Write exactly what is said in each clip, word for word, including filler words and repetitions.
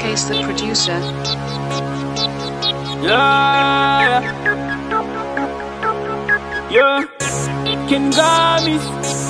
Case the producer. Yeah, yeah, King Gamis,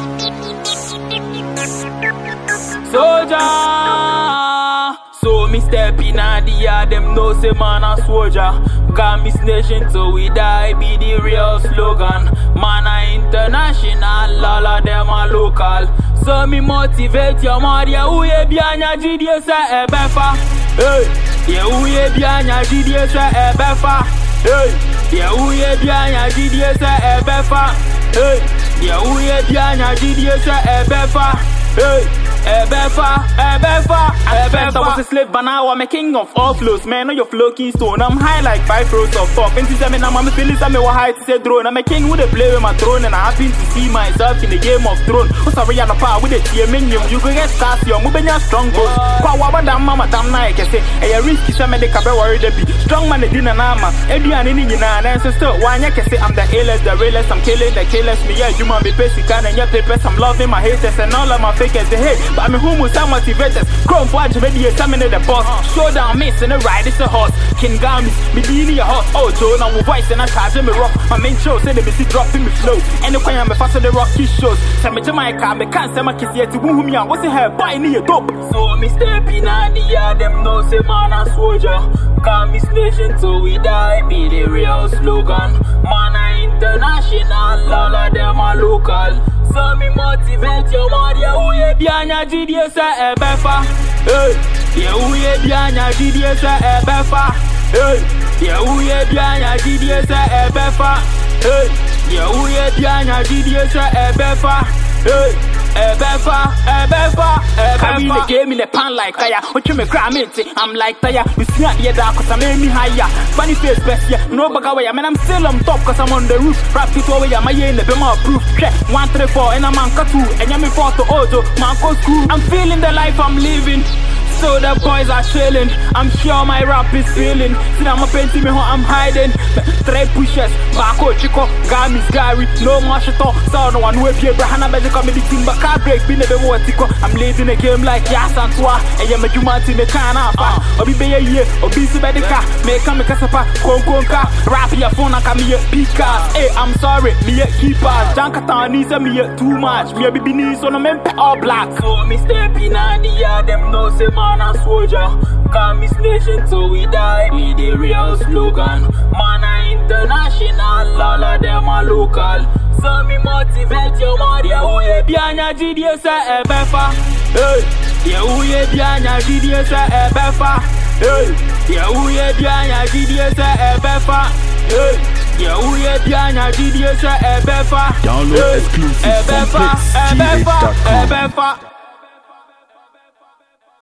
soldier. So me step in at the yard, them know say man a soldier. Gamis nation till we die be the real slogan. Man a international, all of them a local. So me motivate your mother, yeah, who ye bianya G D S e befa. Hey, yeah, who ye bianya G D S e befa. Hey, yeah, who ye bianya G D S e befa. Hey, yeah, who ye bianya G D S e befa. Hey, Ebefa, Ebefa, Ebefa. I was a slave, but now I'm a king of all flows. Man, on your flow keystone, I'm high like five rows of top. And since I'm in, I'm a feeling I'm a high to say drone. I'm a king with a play with my throne, and I'm happy to see myself in the game of throne. What's a real power with a T M minion? You can get stars, you're moving your strong boss. Kwa damn mama, damn night, I say, a risky some of the cabaret worried to be strong man, the dinner nama. Every and in an answer still. One, I can say I'm the A-less, the realest, I'm killing the killers. Me, yeah, you might be basic, and your papers, I'm loving my haters, and all of my fakers, they hate. But I'm a homo, some motivators. Chrome for Jamaica, some in the boss. Showdown, miss, and a ride, it's a horse. King Gamis, Medini, a horse. Oh, Joe, now with voice, and I charge him a rock. My main show said they miss it dropping me flow. And the I'm a faster the rocky shows. Send me to my car, me can't send my kiss yet to whom me out. What's in her buying me a dope? So, me stepping on the yard, them know say man a soldier. Gamis nation till we die, be the real slogan. Man a international, all of them are local. So me motivate your mother, yeah, who ye bianya G D S e befa. Hey, yeah, who ye bianya G D S e befa. Hey, yeah, who ye bianya G D S e befa. Hey, yeah, who ye bianya G D S e befa. Hey, Ebefa, Ebefa, Ebefa. Carry the game in the pan like fire. What you me cry me? I'm like fire. You see at the dark cause I made me higher. Funny face best, yeah. No bag away. I mean I'm still on top cause I'm on the roof. Rap it away, I'm a in the bema proof. Check one, three, four, and I'm on two. And I'm in four to Ojo, man go school. I'm feeling the life I'm living. So the boys are chilling. I'm sure my rap is feeling. See I'm a painting me how I'm hiding. Three pushes, Bako, Chico, Gamis, Gary, no more shit. So no one will be a Brahana magic comedy team, but can't break be never what I'm leading a game like Yas and Twa. And you're a human team, a can of or be a year, or be the car, make come a casapa, Konka, rap your phone and come here, Pika. Hey, I'm sorry, me a keeper. Jankatan needs a me too much. Me a baby needs on a man all black. So me stepping on the yard, them no say man a soldier. Gamis nation till we die, be the real slogan. Man a international, all of them are local. So me motivate your mother, yeah, who ye bianya G D S e befa. Hey, yeah, who ye bianya G D S e befa. Hey, yeah, who ye bianya G D S e befa. Hey, yeah, who ye bianya G D S e befa. Download exclusive from Ebefa, Pits T H dot com. Ebefa, Ebefa.